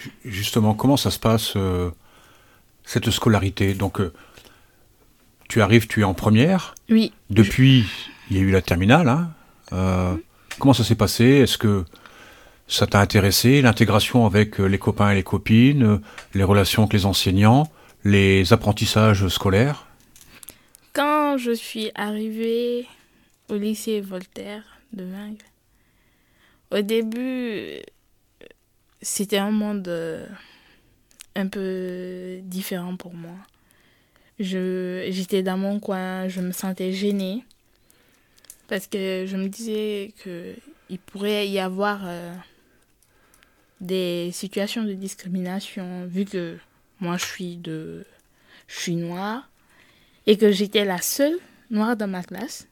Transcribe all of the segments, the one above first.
Justement, comment ça se passe, cette scolarité? Donc, tu arrives, tu es en première. Oui, Depuis, il y a eu la terminale. Hein. Euh, comment ça s'est passé? Est-ce que ça t'a intéressé, l'intégration avec les copains et les copines, les relations avec les enseignants, les apprentissages scolaires? quand je suis arrivée au lycée Voltaire de Vingles, au début, c'était un monde un peu différent pour moi. J'étais dans mon coin, je me sentais gênée parce que je me disais qu'il pourrait y avoir des situations de discrimination vu que moi je suis noire et que j'étais la seule noire dans ma classe.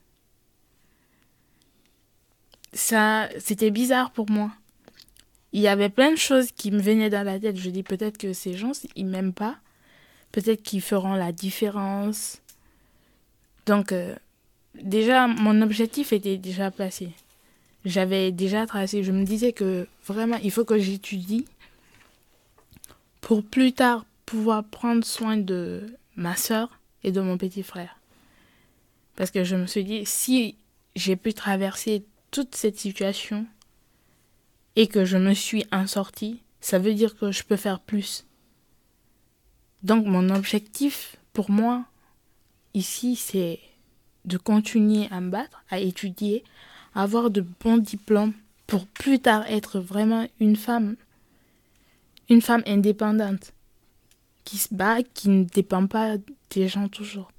Ça, c'était bizarre pour moi. Il y avait plein de choses qui me venaient dans la tête. Je dis peut-être que ces gens, ils m'aiment pas. Peut-être qu'ils feront la différence. Donc, déjà, mon objectif était déjà placé. J'avais déjà tracé. Je me disais que vraiment, il faut que j'étudie pour plus tard pouvoir prendre soin de ma soeur et de mon petit frère. Parce que je me suis dit, si j'ai pu traverser toute cette situation et que je me suis en sortie, ça veut dire que je peux faire plus. Donc mon objectif pour moi ici, c'est de continuer à me battre, à étudier, à avoir de bons diplômes pour plus tard être vraiment une femme indépendante qui se bat, qui ne dépend pas des gens toujours.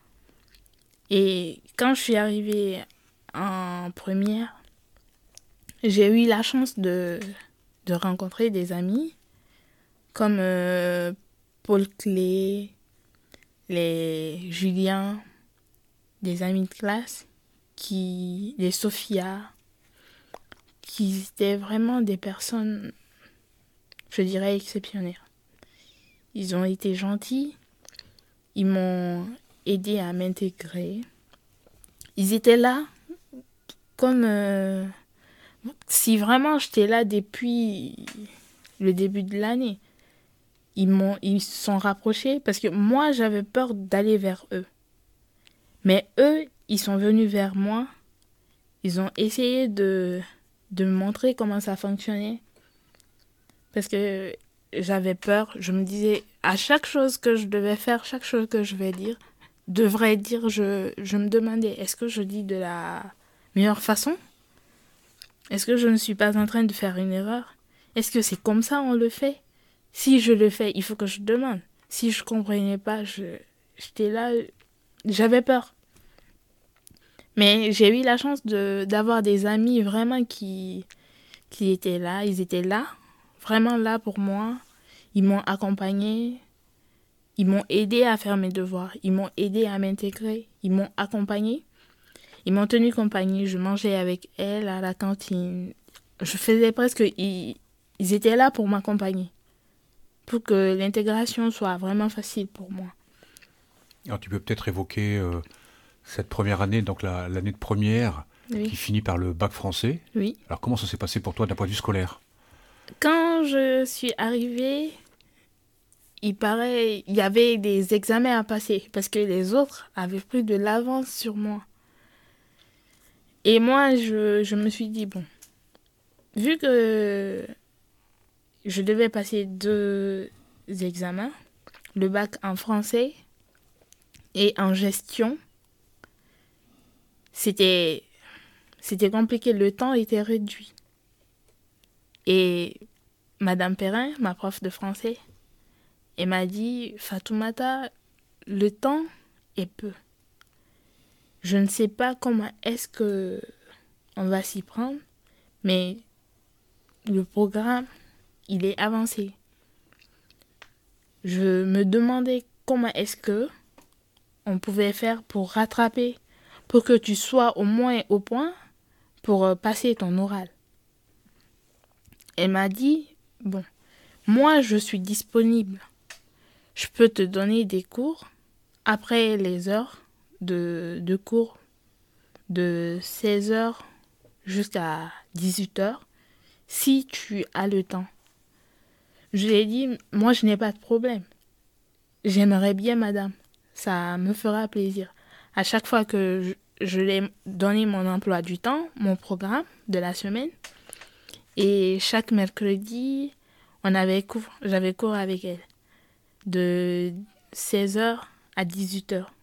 Et quand je suis arrivée en première, j'ai eu la chance de rencontrer des amis comme Paul Clé, les Julien, des amis de classe, les Sophia, qui étaient vraiment des personnes, je dirais, exceptionnelles. Ils ont été gentils, ils m'ont aidé à m'intégrer. Ils étaient là comme si vraiment j'étais là depuis le début de l'année. Ils se sont rapprochés parce que moi j'avais peur d'aller vers eux. Mais eux, ils sont venus vers moi. Ils ont essayé de me montrer comment ça fonctionnait. Parce que j'avais peur. Je me disais, à chaque chose que je devais faire, chaque chose que je devrais dire, je me demandais, est-ce que je dis de la meilleure façon? Est-ce que je ne suis pas en train de faire une erreur? Est-ce que c'est comme ça on le fait? Si je le fais, il faut que je demande. Si je ne comprenais pas, j'étais là, j'avais peur. Mais j'ai eu la chance d'avoir des amis vraiment qui étaient là. Ils étaient là, vraiment là pour moi. Ils m'ont accompagné. Ils m'ont aidé à faire mes devoirs. Ils m'ont aidé à m'intégrer. Ils m'ont accompagné. Ils m'ont tenu compagnie. Je mangeais avec elle à la cantine. Je faisais presque... Ils étaient là pour m'accompagner. Pour que l'intégration soit vraiment facile pour moi. Alors, tu peux peut-être évoquer cette première année, donc l'année de première, Oui. qui finit par le bac français. Oui. Alors, comment ça s'est passé pour toi d'un point de vue scolaire? Quand je suis arrivée, il y avait des examens à passer parce que les autres avaient plus de l'avance sur moi. Et moi, je me suis dit, bon, vu que je devais passer deux examens, le bac en français et en gestion, c'était, c'était compliqué, le temps était réduit. Et Madame Perrin, ma prof de français, elle m'a dit, Fatoumata, le temps est peu. Je ne sais pas comment est-ce que on va s'y prendre, mais le programme, il est avancé. Je me demandais comment est-ce que on pouvait faire pour rattraper, pour que tu sois au moins au point pour passer ton oral. Elle m'a dit, bon, moi je suis disponible. Je peux te donner des cours après les heures de cours de 16 heures jusqu'à 18 heures si tu as le temps. Je lui ai dit, moi, je n'ai pas de problème. J'aimerais bien, madame. Ça me fera plaisir. À chaque fois que je lui ai donné mon emploi du temps, mon programme de la semaine, et chaque mercredi, j'avais cours avec elle de 16h à 18h.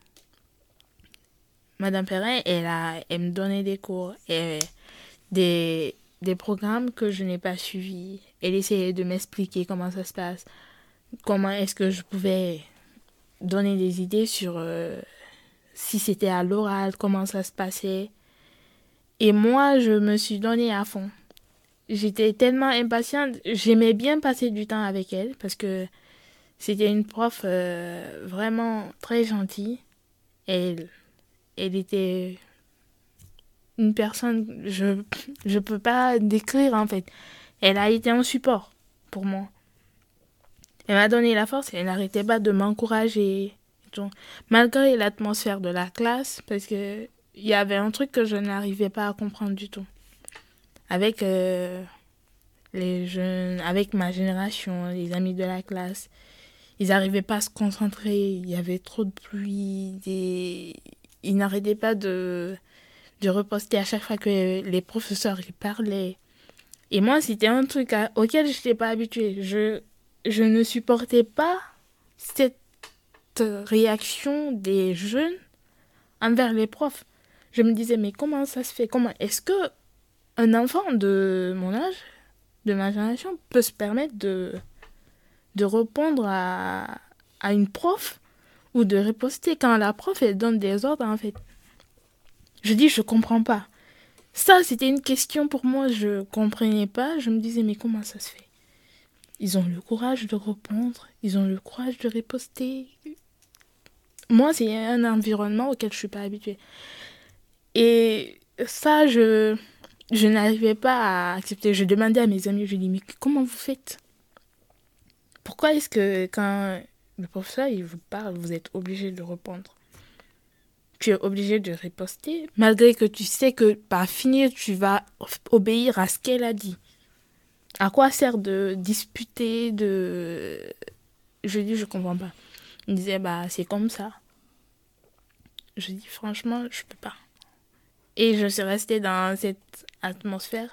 Madame Perrin, elle me donnait des cours et des programmes que je n'ai pas suivis. Elle essayait de m'expliquer comment ça se passe, comment est-ce que je pouvais donner des idées sur si c'était à l'oral, comment ça se passait. Et moi, je me suis donnée à fond. J'étais tellement impatiente. J'aimais bien passer du temps avec elle parce que c'était une prof vraiment très gentille. Elle était une personne, je peux pas décrire en fait. Elle a été un support pour moi. Elle m'a donné la force et elle n'arrêtait pas de m'encourager. Malgré l'atmosphère de la classe, parce que il y avait un truc que je n'arrivais pas à comprendre du tout. Avec les jeunes, avec ma génération, les amis de la classe, ils n'arrivaient pas à se concentrer. Il y avait trop de pluie. Ils n'arrêtaient pas de reposter à chaque fois que les professeurs parlaient. Et moi, c'était un truc auquel je n'étais pas habituée. Je ne supportais pas cette réaction des jeunes envers les profs. Je me disais, mais comment ça se fait? Comment est-ce que un enfant de mon âge, de ma génération, peut se permettre de répondre à une prof ou de riposter quand la prof, elle donne des ordres, en fait? Je dis, je comprends pas. Ça, c'était une question pour moi, je comprenais pas. Je me disais, mais comment ça se fait? Ils ont le courage de répondre, ils ont le courage de riposter. Moi, c'est un environnement auquel je suis pas habituée. Et ça, je n'arrivais pas à accepter. Je demandais à mes amis, je dis, mais comment vous faites? Pourquoi est-ce que quand le professeur il vous parle, vous êtes obligé de répondre? Tu es obligé de riposter, malgré que tu sais que par finir, tu vas obéir à ce qu'elle a dit. À quoi sert de disputer, Je dis, je comprends pas. Il disait, bah, c'est comme ça. Je dis, franchement, je peux pas. Et je suis restée dans cette atmosphère.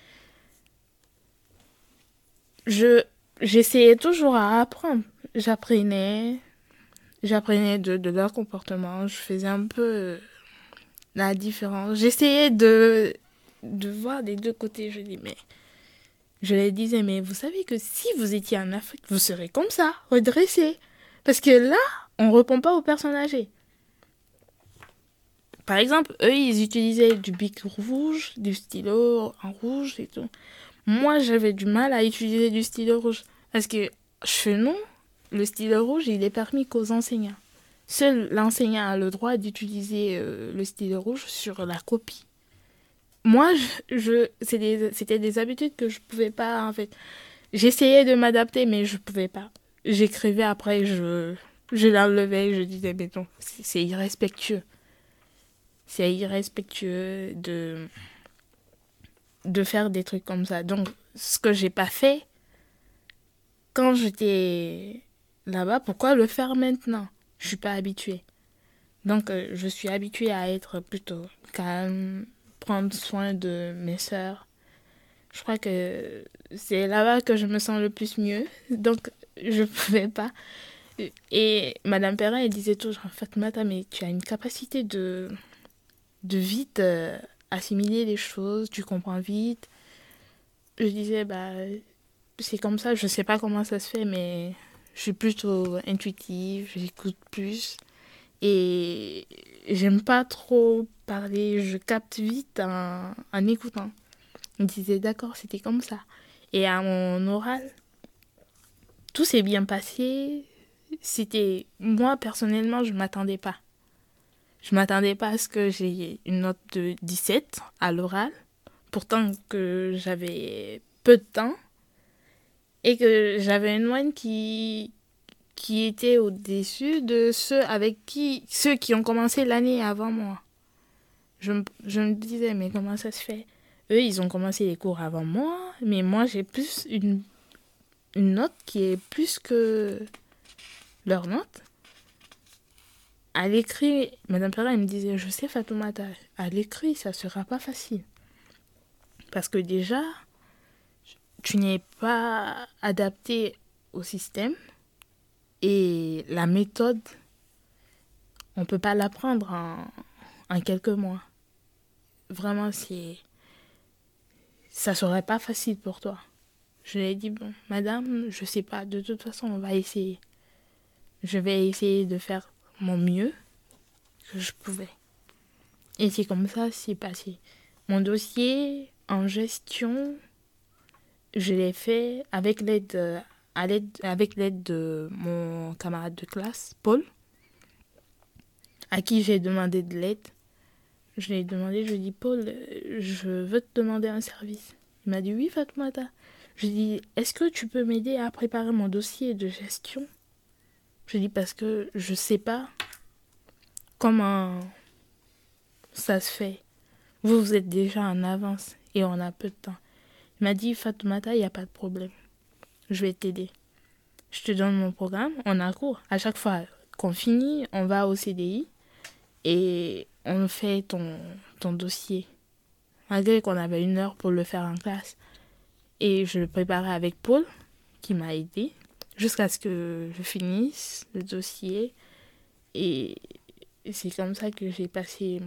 J'essayais toujours à apprendre. J'apprenais de leur comportement. Je faisais un peu la différence. J'essayais de voir des deux côtés. Je les disais, mais vous savez que si vous étiez en Afrique, vous serez comme ça, redressé. Parce que là, on ne répond pas aux personnes âgées. Par exemple, eux, ils utilisaient du bic rouge, du stylo en rouge et tout. Moi, j'avais du mal à utiliser du stylo rouge. Parce que chez nous, le stylo rouge, il est permis qu'aux enseignants. Seul l'enseignant a le droit d'utiliser le stylo rouge sur la copie. Moi, c'était des habitudes que je pouvais pas, en fait. J'essayais de m'adapter, mais je pouvais pas. J'écrivais après, je l'enlevais, je disais, mais non, c'est irrespectueux. C'est irrespectueux de faire des trucs comme ça. Donc, ce que j'ai pas fait quand j'étais là-bas, pourquoi le faire maintenant? Je suis pas habituée. Donc, je suis habituée à être plutôt calme, prendre soin de mes sœurs. Je crois que c'est là-bas que je me sens le plus mieux. Donc, je pouvais pas. Et Madame Perrin, elle disait toujours, Fatmata, mais tu as une capacité de vite assimiler les choses, tu comprends vite. Je disais, bah, c'est comme ça, je sais pas comment ça se fait, mais je suis plutôt intuitive, j'écoute plus. Et j'aime pas trop parler, je capte vite en écoutant. Il disait d'accord, c'était comme ça. Et à mon oral, tout s'est bien passé. Moi, personnellement, je m'attendais pas. Je m'attendais pas à ce que j'ai une note de 17 à l'oral. Pourtant que j'avais peu de temps. Et que j'avais une moyenne qui était au-dessus de ceux qui ont commencé l'année avant moi. Je me disais, mais comment ça se fait? Eux, ils ont commencé les cours avant moi, mais moi, j'ai plus une note qui est plus que leur note. À l'écrit, Madame Perra, elle me disait, je sais Fatoumata, à l'écrit, ça sera pas facile. Parce que déjà, tu n'es pas adapté au système et la méthode, on ne peut pas l'apprendre en quelques mois. Vraiment, ça serait pas facile pour toi. Je lui ai dit, bon, madame, je sais pas, de toute façon, on va essayer. Je vais essayer de faire mon mieux que je pouvais. Et c'est comme ça, c'est passé. Mon dossier en gestion, je l'ai fait avec l'aide de mon camarade de classe, Paul, à qui j'ai demandé de l'aide. Je lui ai demandé, je lui ai dit, Paul, je veux te demander un service. Il m'a dit, oui, Fatoumata. Je lui ai dit, est-ce que tu peux m'aider à préparer mon dossier de gestion? Je lui ai dit, parce que je ne sais pas comment ça se fait. Vous êtes déjà en avance et on a peu de temps. Il m'a dit, Fatoumata, il n'y a pas de problème. Je vais t'aider. Je te donne mon programme, on a cours. À chaque fois qu'on finit, on va au CDI et on fait ton dossier. Malgré qu'on avait 1 heure pour le faire en classe. Et je le préparais avec Paul, qui m'a aidé, jusqu'à ce que je finisse le dossier. Et c'est comme ça que j'ai passé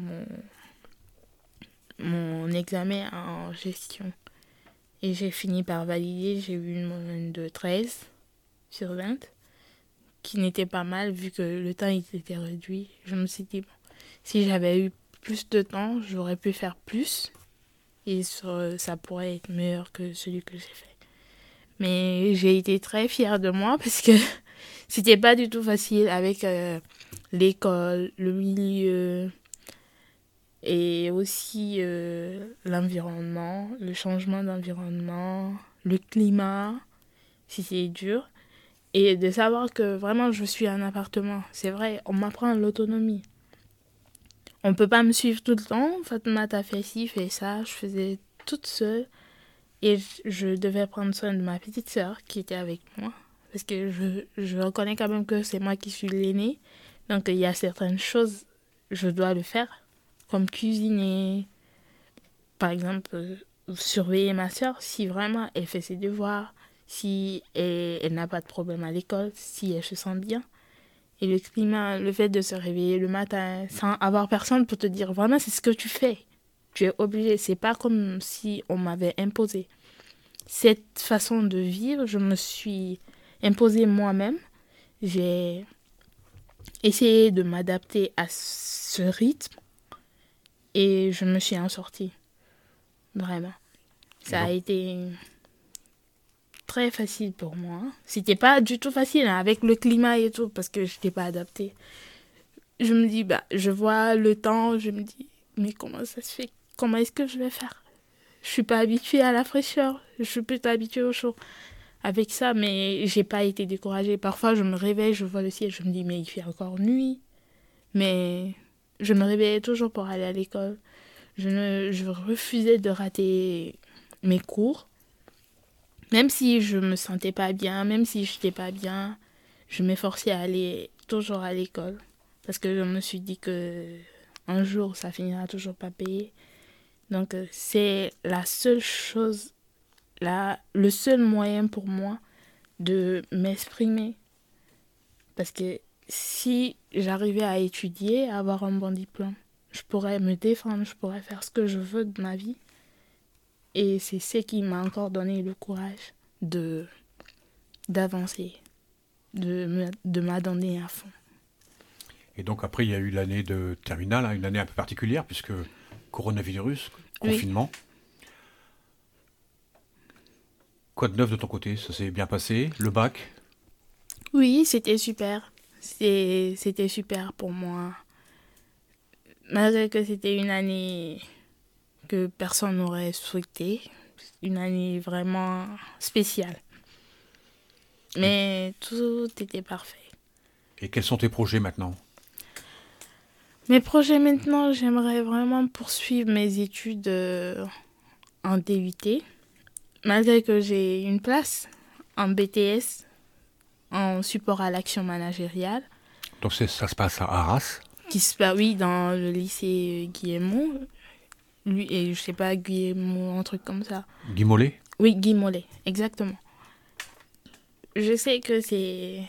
mon examen en gestion. Et j'ai fini par valider, j'ai eu une moyenne de 13/20, qui n'était pas mal vu que le temps il était réduit. Je me suis dit, bon, si j'avais eu plus de temps, j'aurais pu faire plus. Et ça pourrait être meilleur que celui que j'ai fait. Mais j'ai été très fière de moi parce que c'était pas du tout facile avec l'école, le milieu et aussi l'environnement, le changement d'environnement, le climat, c'était dur. Et de savoir que vraiment je suis un appartement, c'est vrai, on m'apprend l'autonomie. On peut pas me suivre tout le temps. Fatoumata fait ci, fait ça. Je faisais toute seule. Et je devais prendre soin de ma petite sœur qui était avec moi. Parce que je reconnais quand même que c'est moi qui suis l'aînée. Donc il y a certaines choses, je dois le faire. Comme cuisiner. Par exemple, surveiller ma sœur si vraiment elle fait ses devoirs. Si elle n'a pas de problème à l'école. Si elle se sent bien. Et le climat, le fait de se réveiller le matin sans avoir personne pour te dire vraiment c'est ce que tu fais. Tu es obligé. C'est pas comme si on m'avait imposé. Cette façon de vivre, je me suis imposée moi-même. J'ai essayé de m'adapter à ce rythme et je me suis en sortie. Vraiment. Ça a été très facile pour moi. C'était pas du tout facile avec le climat et tout parce que je n'étais pas adaptée. Je me dis, je vois le temps, je me dis, mais comment ça se fait? Comment est-ce que je vais faire? Je suis pas habituée à la fraîcheur, je suis plutôt habituée au chaud. Avec ça, mais j'ai pas été découragée. Parfois, je me réveille, je vois le ciel, je me dis, mais il fait encore nuit. Mais je me réveillais toujours pour aller à l'école. Je refusais de rater mes cours. Même si je me sentais pas bien, même si je n'étais pas bien, je m'efforçais à aller toujours à l'école. Parce que je me suis dit que un jour, ça finira toujours pas payé. Donc, c'est la seule chose, le seul moyen pour moi de m'exprimer. Parce que si j'arrivais à étudier, à avoir un bon diplôme, je pourrais me défendre, je pourrais faire ce que je veux de ma vie. Et c'est ce qui m'a encore donné le courage d'avancer, de m'adonner à fond. Et donc après, il y a eu l'année de terminale, une année un peu particulière, puisque coronavirus, confinement. Oui. Quoi de neuf de ton côté? Ça s'est bien passé? Le bac? Oui, c'était super. C'était super pour moi. Malgré que c'était une année que personne n'aurait souhaité. Une année vraiment spéciale. Mais tout était parfait. Et quels sont tes projets maintenant? Mes projets maintenant, j'aimerais vraiment poursuivre mes études en DUT. Malgré que j'ai une place en BTS, en support à l'action managériale. Donc ça se passe à Arras. Qui se passe, oui, dans le lycée Guillemot. Lui, et je sais pas, Guillemot, un truc comme ça. Guy Mollet? Oui, Guy Mollet, exactement. Je sais que c'est...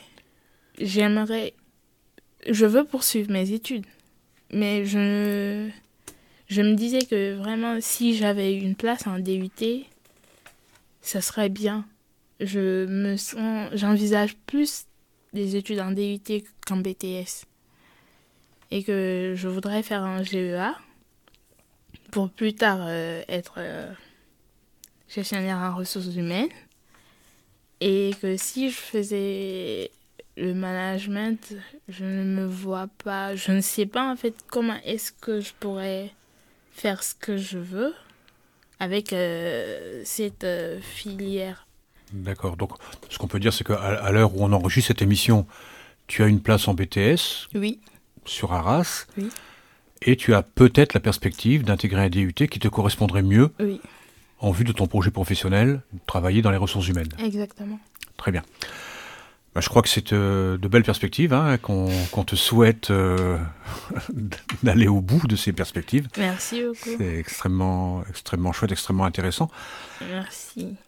Je veux poursuivre mes études. Mais je me disais que vraiment, si j'avais une place en DUT, ça serait bien. J'envisage plus des études en DUT qu'en BTS. Et que je voudrais faire un GEA pour plus tard être gestionnaire en ressources humaines. Et que si je faisais le management, je ne me vois pas, je ne sais pas en fait comment est-ce que je pourrais faire ce que je veux avec cette filière. D'accord. Donc, ce qu'on peut dire, c'est qu'à l'heure où on enregistre cette émission, tu as une place en BTS. Oui. Sur Arras. Oui. Et tu as peut-être la perspective d'intégrer un DUT qui te correspondrait mieux. Oui. En vue de ton projet professionnel, travailler dans les ressources humaines. Exactement. Très bien. Je crois que c'est de belles perspectives, qu'on te souhaite d'aller au bout de ces perspectives. Merci beaucoup. C'est extrêmement chouette, extrêmement intéressant. Merci.